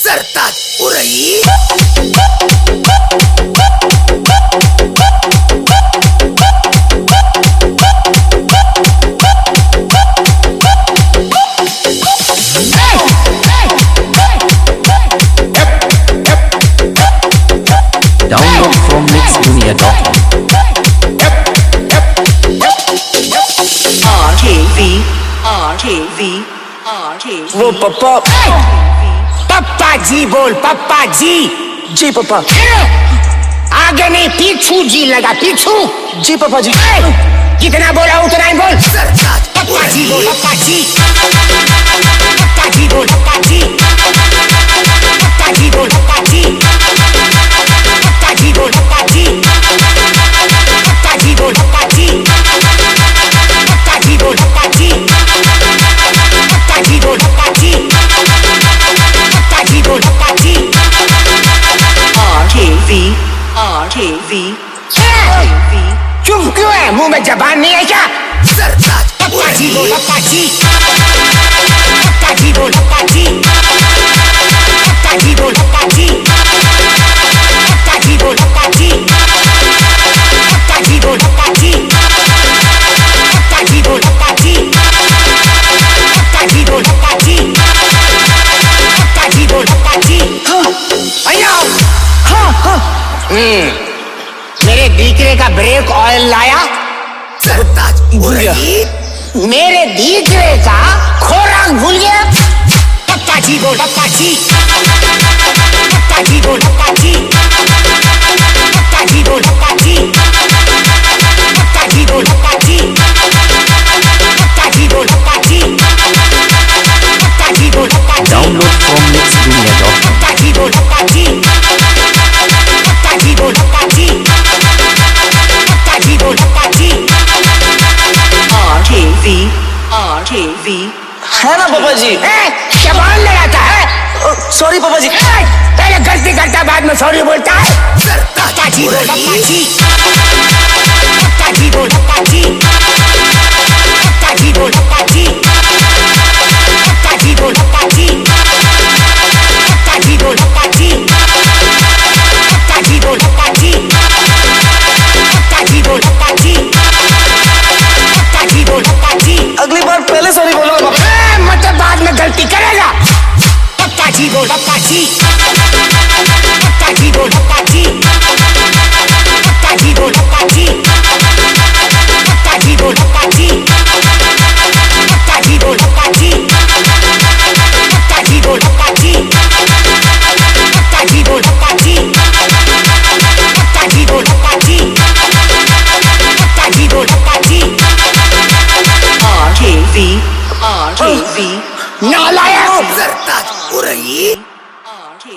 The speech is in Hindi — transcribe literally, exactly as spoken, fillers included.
Serta Urai. Download from mix dunia dot com. R T V R T V R T V वो पप्पा पप्पा जी बोल पप्पा जी जी पप्पा आगे नहीं पीछू जी लगा पीछू जी पप्पा जी जितना बोला उतना ही बोल पप्पा जी बोल पप्पा जी पप्पा जी बोल पप्पा जी पप्पा जी बोल पप्पा जी पप्पा जी बोल पप्पा जी पप्पा जी बोल पप्पा जी पप्पा जी बोल पप्पा जी पप्पा जी बोल पप्पा जी पप्पा जी बोल पप्पा जी R T V R T V चुप क्यों है मुंह में जबान नहीं है क्या पप्पा जी बोल पप्पा जी पप्पा जी बोल पप्पा जी पप्पा जी बोल पप्पा जी पप्पा जी बोल पप्पा जी पप्पा जी बोल पप्पा जी पप्पा जी बोल पप्पा जी पप्पा जी बोल पप्पा जी पप्पा जी बोल पप्पा जी भैया हाँ हाँ मेरे दीकरे का ब्रेक ऑयल लाया भूल गया मेरे दीकरे का खोराक भूल गया पप्पा जी बोल पप्पा जी पप्पा जी बोल पप्पा जी पप्पा जी बोल पप्पा जी पप्पा जी बोल पप्पा जी पप्पा जी बोल पप्पा जी पप्पा जी बोल पप्पा जी Download from mix dunia dot com. पप्पा जी बोल पप्पा जी पप्पा जी बोल पप्पा जी पप्पा जी बोल पप्पा जी R T V R T V है ना पापा जी जबान लड़ाता है सॉरी पापा जी पहले गलती करता बाद में सॉरी बोलता है पप्पा जी बोल पप्पा जी पप्पा जी बोल पप्पा जी पप्पा जी बोल पप्पा जी पप्पा जी बोल पप्पा जी पप्पा जी बोल पप्पा जी पप्पा जी बोल पप्पा जी पप्पा जी बोल पप्पा जी पप्पा जी बोल पप्पा जी अगली बार पहले सॉरी बोलूंगा पापा ए, मतलब बाद में गलती करेगा पप्पा जी बोल पप्पा जी पप्पा जी बोल पप्पा जी पप्पा जी बोल पप्पा जी पप्पा जी बोल पप्पा जी पप्पा जी बोल पप्पा जी पप्पा जी बोल पप्पा जी पप्पा जी बोल पप्पा जी पप्पा जी बोल पप्पा जी पप्पा जी बोल पप्पा जी R T V R T V नालायक Serta Urai